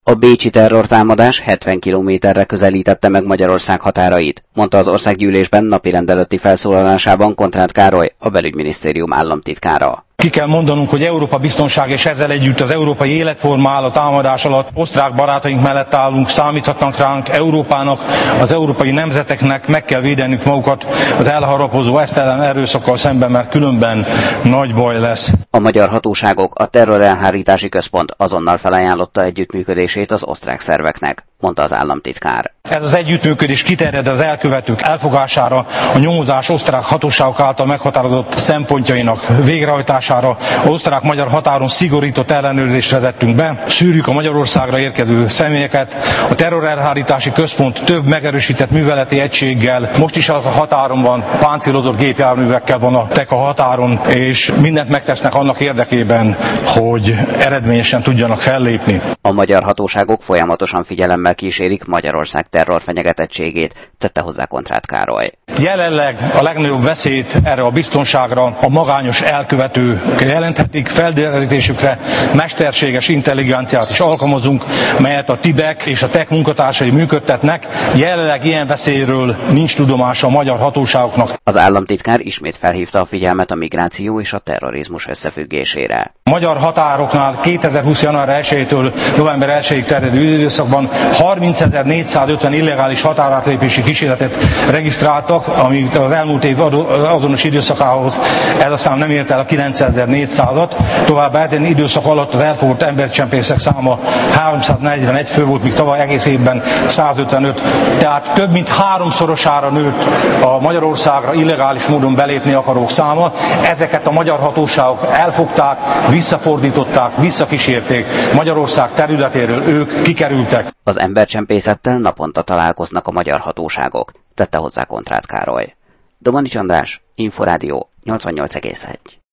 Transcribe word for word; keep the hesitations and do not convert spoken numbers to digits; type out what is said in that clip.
A bécsi terrortámadás hetven kilométerre közelítette meg Magyarország határait, mondta az országgyűlésben napirend előtti felszólalásában Kontrád Károly, a belügyminisztérium államtitkára. Ki kell mondanunk, hogy Európa biztonság és ezzel együtt az európai életforma áll a támadás alatt. Osztrák barátaink mellett állunk, számíthatnak ránk. Európának, az európai nemzeteknek meg kell védenünk magukat az elharapozó esztelen erőszakkal szemben, mert különben nagy baj lesz. A magyar hatóságok, a terrorelhárítási központ azonnal felajánlotta együttműködését az osztrák szerveknek, mondta az államtitkár. Ez az együttműködés kiterjed az elkövetők elfogására, a nyomozás osztrák hatóságok által meghatározott szempontjainak végrehajtására. Az osztrák-magyar határon szigorított ellenőrzést vezettünk be, szűrjük a Magyarországra érkező személyeket. A terrorelhárítási központ több megerősített műveleti egységgel, most is a határon van, páncélozott gépjárművekkel van a tek a határon, és mindent megtesznek annak érdekében, hogy eredményesen tudjanak fellépni. A magyar hatóságok folyamatosan figyelemmel kísérik Magyarország terrorfenyegetettségét, tette hozzá Kontrád Károly. Jelenleg a legnagyobb veszélyt erre a biztonságra a magányos elkövetők jelenthetik, felderítésükre mesterséges intelligenciát is alkalmazunk, melyet a Tibek és a tek munkatársai működtetnek. Jelenleg ilyen veszélyről nincs tudomása a magyar hatóságoknak. Az államtitkár ismét felhívta a figyelmet a migráció és a terrorizmus összefüggésére. A magyar határoknál kétezer-húsz. január elsejétől november elsejéig terjedő időszakban harmincezer-négyszázötven illegális határátlépési kísérletet regisztráltak, amit az elmúlt év azonos időszakához ez a szám nem ért el a kilencezer-négyszázat. Továbbá ezen időszak alatt az elfogott embercsempészek száma háromszáznegyvenegy fő volt, míg tavaly egész évben százötvenöt. Tehát több mint háromszorosára nőtt a Magyarországra illegális módon belépni akarók száma. Ezeket a magyar hatóságok elfogták, visszafordították, visszakísérték. Magyarország területéről ők kikerültek. Az embercsempészettel naponta találkoznak a magyar hatóságok, tette hozzá Kontrád Károly. Domanics András, Inforádió nyolcvannyolc egész egy.